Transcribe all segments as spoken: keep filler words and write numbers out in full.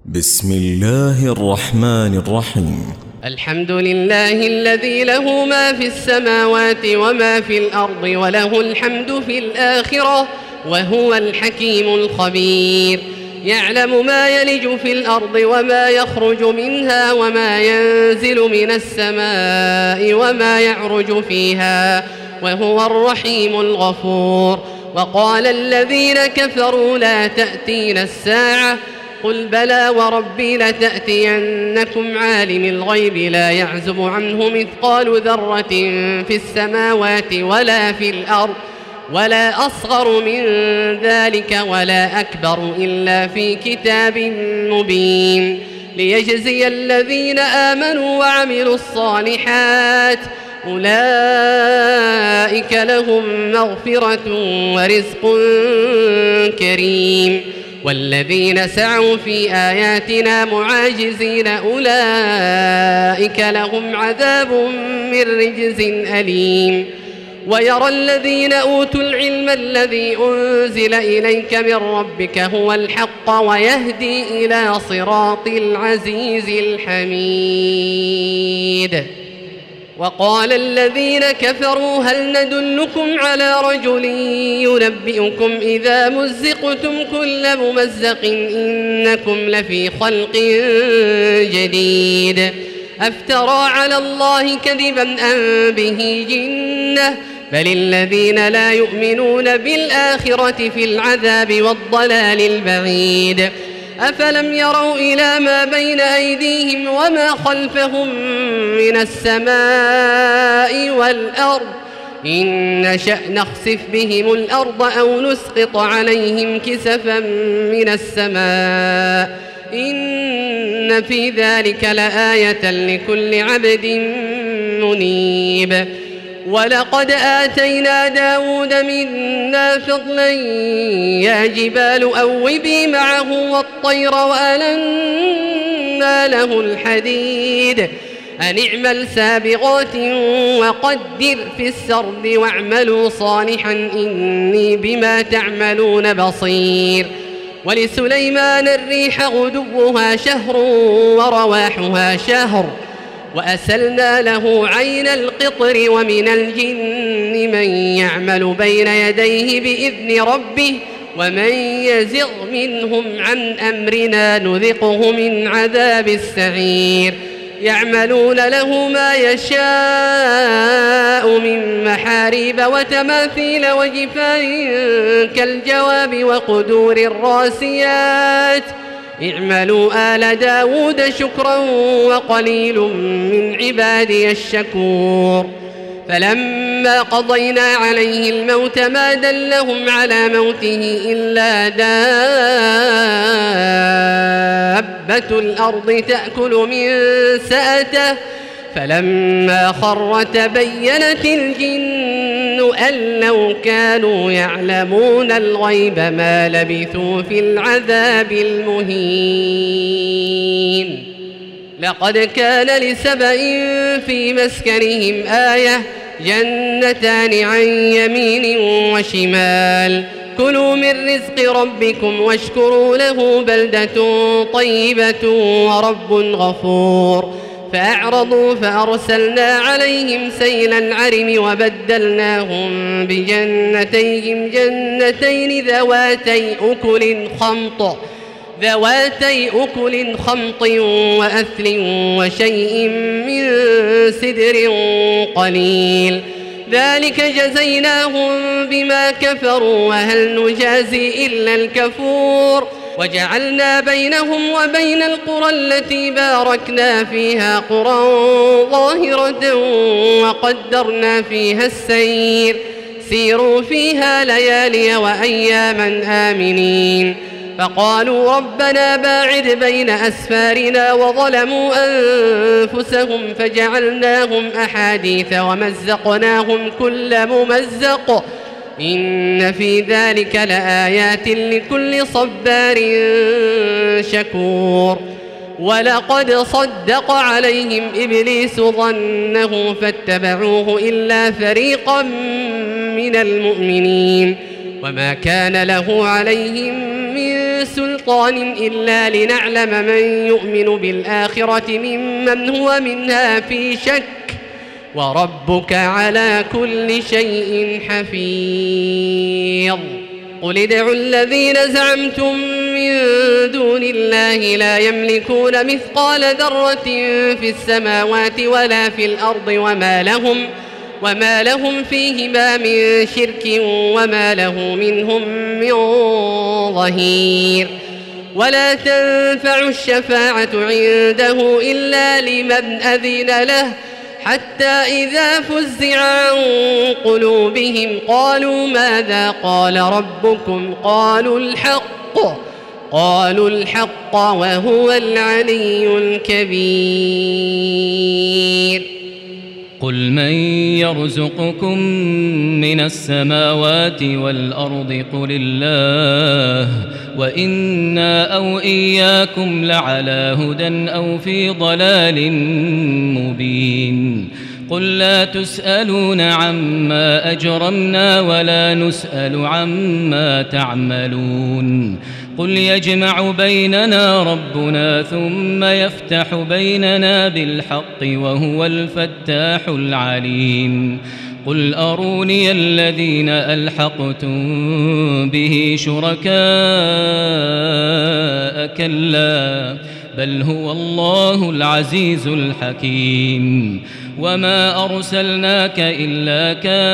بسم الله الرحمن الرحيم. الحمد لله الذي له ما في السماوات وما في الأرض وله الحمد في الآخرة وهو الحكيم الخبير. يعلم ما يلج في الأرض وما يخرج منها وما ينزل من السماء وما يعرج فيها وهو الرحيم الغفور. وقال الذين كفروا لا تأتينا الساعة قل بلى وربي لتأتينكم عالم الغيب لا يعزب عنه مثقال ذرة في السماوات ولا في الأرض ولا أصغر من ذلك ولا أكبر إلا في كتاب مبين ليجزي الذين آمنوا وعملوا الصالحات أولئك لهم مغفرة ورزق كريم. والذين سعوا في آياتنا معاجزين أولئك لهم عذاب من رجز أليم. ويرى الذين أوتوا العلم الذي أنزل إليك من ربك هو الحق ويهدي إلى صراط العزيز الحميد. وقال الذين كفروا هل ندلكم على رجل ينبئكم إذا مزقتم كل ممزق إنكم لفي خلق جديد أفترى على الله كذبا أم به جنة بل الذين لا يؤمنون بالآخرة في العذاب والضلال البعيد. أفلم يروا إلى ما بين أيديهم وما خلفهم من السماء والأرض إن نشأ نخسف بهم الأرض أو نسقط عليهم كسفا من السماء إن في ذلك لآية لكل عبد منيب. ولقد آتينا داود منا فضلا يا جبال أوبي معه والطير وألنا له الحديد أن اعمل سابغات وقدر في السرد واعملوا صالحا إني بما تعملون بصير. ولسليمان الريح غدوها شهر ورواحها شهر وأسلنا له عين القطر ومن الجن من يعمل بين يديه بإذن ربه ومن يزغ منهم عن أمرنا نذقه من عذاب السعير. يعملون له ما يشاء من محاريب وتماثيل وجفان كالجواب وقدور الراسيات اعملوا آل داود شكرا وقليل من عبادي الشكور. فلما قضينا عليه الموت ما دلهم على موته إلا دابة الأرض تأكل من سأته فلما خر تبينت الجن أن لو كانوا يعلمون الغيب ما لبثوا في العذاب المهين. لقد كان لسبإ في مسكنهم آية جنتان عن يمين وشمال كلوا من رزق ربكم واشكروا له بلدة طيبة ورب غفور. فأعرضوا فأرسلنا عليهم سيل العرم وبدلناهم بجنتيهم جنتين ذواتي أكل خمط ذواتي أكل خمط وأثل وشيء من سدر قليل ذلك جزيناهم بما كفروا وهل نجازي إلا الكفور. وجعلنا بينهم وبين القرى التي باركنا فيها قرى ظاهرة وقدرنا فيها السير سيروا فيها ليالي وأياما آمنين. فقالوا ربنا باعد بين أسفارنا وظلموا أنفسهم فجعلناهم أحاديث ومزقناهم كل ممزق إن في ذلك لآيات لكل صبار شكور. ولقد صدق عليهم إبليس ظنه فاتبعوه إلا فريقا من المؤمنين وما كان له عليهم من سلطان إلا لنعلم من يؤمن بالآخرة ممن هو منها في شك وربك على كل شيء حفيظ. قل ادعوا الذين زعمتم من دون الله لا يملكون مثقال ذرة في السماوات ولا في الأرض وما لهم وما لهم فيهما من شرك وما له منهم من ظهير. ولا تنفع الشفاعة عنده إلا لمن أذن له حتى إذا فزع عن قلوبهم قالوا ماذا قال ربكم قالوا الحق قالوا الحق وهو العلي الكبير. قل من يرزقكم من السماوات والأرض قل الله وإنا أو إياكم لعلى هدى أو في ضلال مبين. قل لا تسألون عما أجرمنا ولا نسأل عما تعملون. قل يجمع بيننا ربنا ثم يفتح بيننا بالحق وهو الفتاح العليم. قل أروني الذين ألحقتم به شركاء كلا بل هو الله العزيز الحكيم. وما أرسلناك إلا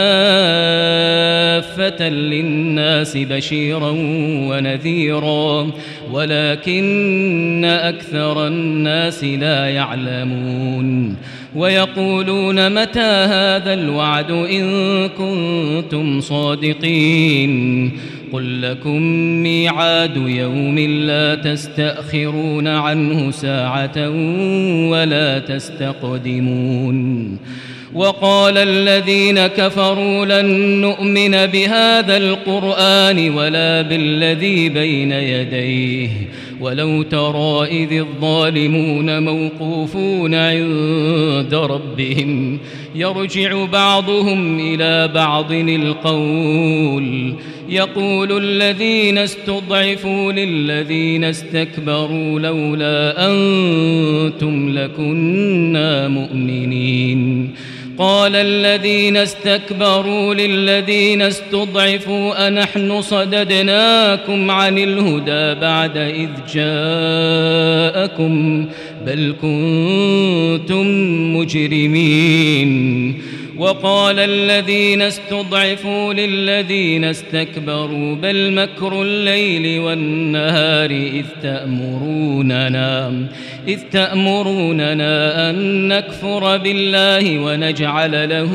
كافة للناس بشيرا ونذيرا ولكن أكثر الناس لا يعلمون. ويقولون متى هذا الوعد إن كنتم صادقين. قل لكم ميعاد يوم لا تستأخرون عنه ساعة ولا تستقدمون. وقال الذين كفروا لن نؤمن بهذا القرآن ولا بالذي بين يديه ولو ترى إذ الظالمون موقوفون عند ربهم يرجع بعضهم إلى بعض القول يقول الذين استضعفوا للذين استكبروا لولا أنتم لكنا مؤمنين. قال الذين استكبروا للذين استضعفوا أنحن صددناكم عن الهدى بعد إذ جاءكم بل كنتم مجرمين. وقال الذين استضعفوا للذين استكبروا بل مكر الليل والنهار إذ تأمروننا إذ تأمروننا أن نكفر بالله ونجعل له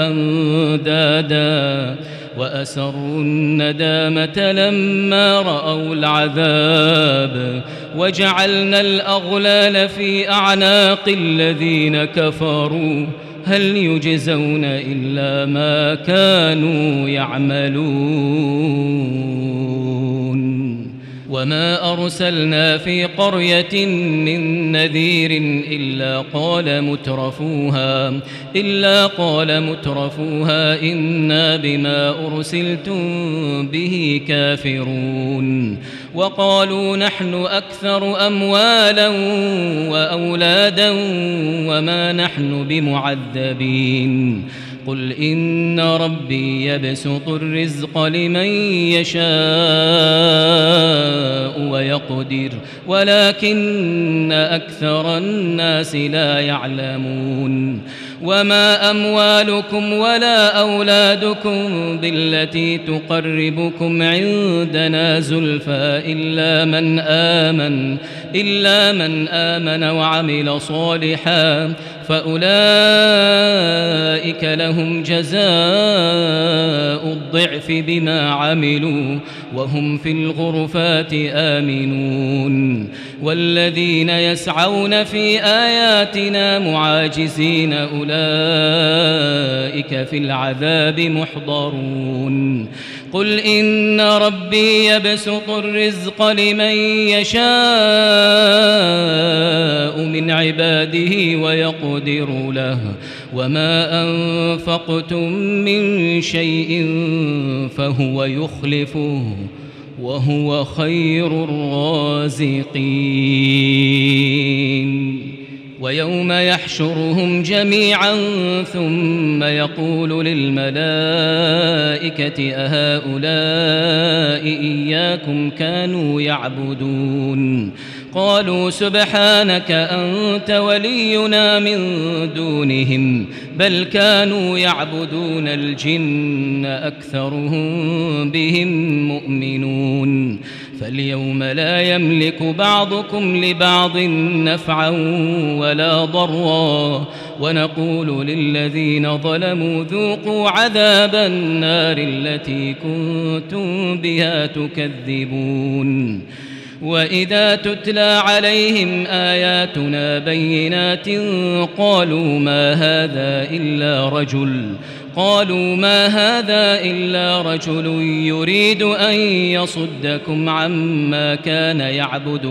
أندادا وأسروا الندامة لما رأوا العذاب وجعلنا الأغلال في أعناق الذين كفروا هل يجزون إلا ما كانوا يعملون. وما أرسلنا في قرية من نذير إلا قال مترفوها إلا قال مترفوها إنا بما أرسلتم به كافرون. وقالوا نحن أكثر أموالا وأولادا وما نحن بمعذبين. قل إن ربي يبسط الرزق لمن يشاء ويقدر ولكن أكثر الناس لا يعلمون. وما أموالكم ولا أولادكم بالتي تقربكم عندنا زلفى إلا من آمن إلا من آمن وعمل صالحا فأولئك لهم جزاء الضعف بما عملوا وهم في الغرفات آمنون. والذين يسعون في آياتنا معاجزين أولئك في العذاب محضرون. قل إن ربي يبسط الرزق لمن يشاء من عباده ويقدر له وما أنفقتم من شيء فهو يخلفه وهو خير الرازقين. ويوم يحشرهم جميعا ثم يقول للملائكة أهؤلاء إياكم كانوا يعبدون قالوا سبحانك أنت ولينا من دونهم بل كانوا يعبدون الجن أكثرهم بهم مؤمنون. فاليوم لا يملك بعضكم لبعض نفعا ولا ضرا ونقول للذين ظلموا ذوقوا عذاب النار التي كنتم بها تكذبون. وإذا تتلى عليهم آياتنا بينات قالوا ما هذا إلا رجل قالوا ما هذا إلا رجل يريد أن يصدكم عما كان يعبد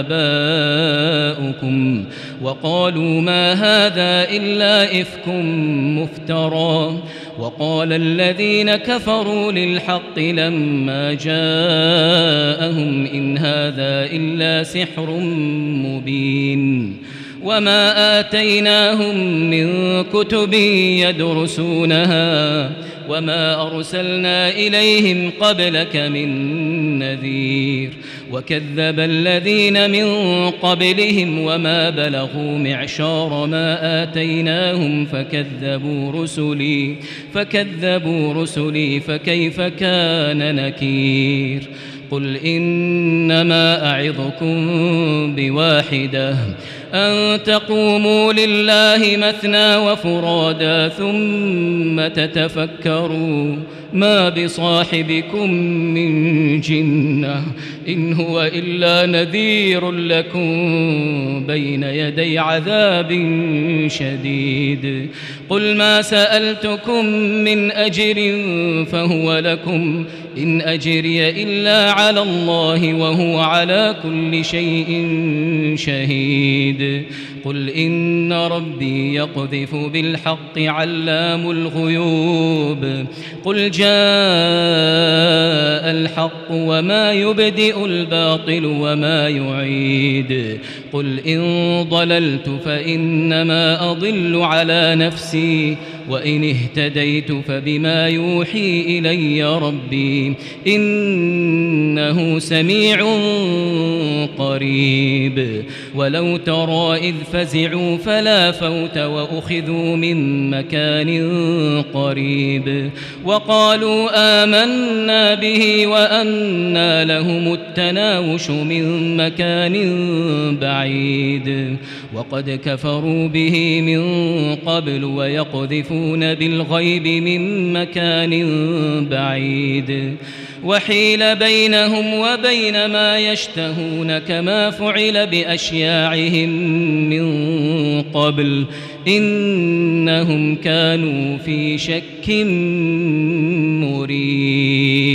آباؤكم وقالوا ما هذا إلا إفك مفترى. وقال الذين كفروا للحق لما جاءهم إن هذا إلا سحر مبين. وما آتيناهم من كتب يدرسونها وما أرسلنا إليهم قبلك من نذير. وكذب الذين من قبلهم وما بلغوا معشار ما آتيناهم فكذبوا رسلي فكذبوا رسلي فكيف كان نكير. قل إنما أعظكم بواحدة أن تقوموا لله مثنى وفرادا ثم تتفكروا ما بصاحبكم من جنة إن هو إلا نذير لكم بين يدي عذاب شديد. قل ما سألتكم من أجر فهو لكم إن أجري إلا على الله وهو على كل شيء شهيد. قل إن ربي يقذف بالحق علام الغيوب. قل جاء الحق وما يبدئ الباطل وما يعيد. قل إن ضللت فإنما أضل على نفسي وإن اهتديت فبما يوحي إلي ربي إنه سميع قريب. ولو ترى إذ فزعوا فلا فوت وأخذوا من مكان قريب وقالوا آمنا به وأنى لهم التناوش من مكان بعيد. وقد كفروا به من قبل ويقذفون بالغيب من مكان بعيد. وحيل بينهم وبين ما يشتهون كما فعل بأشياعهم من قبل إنهم كانوا في شك مريب.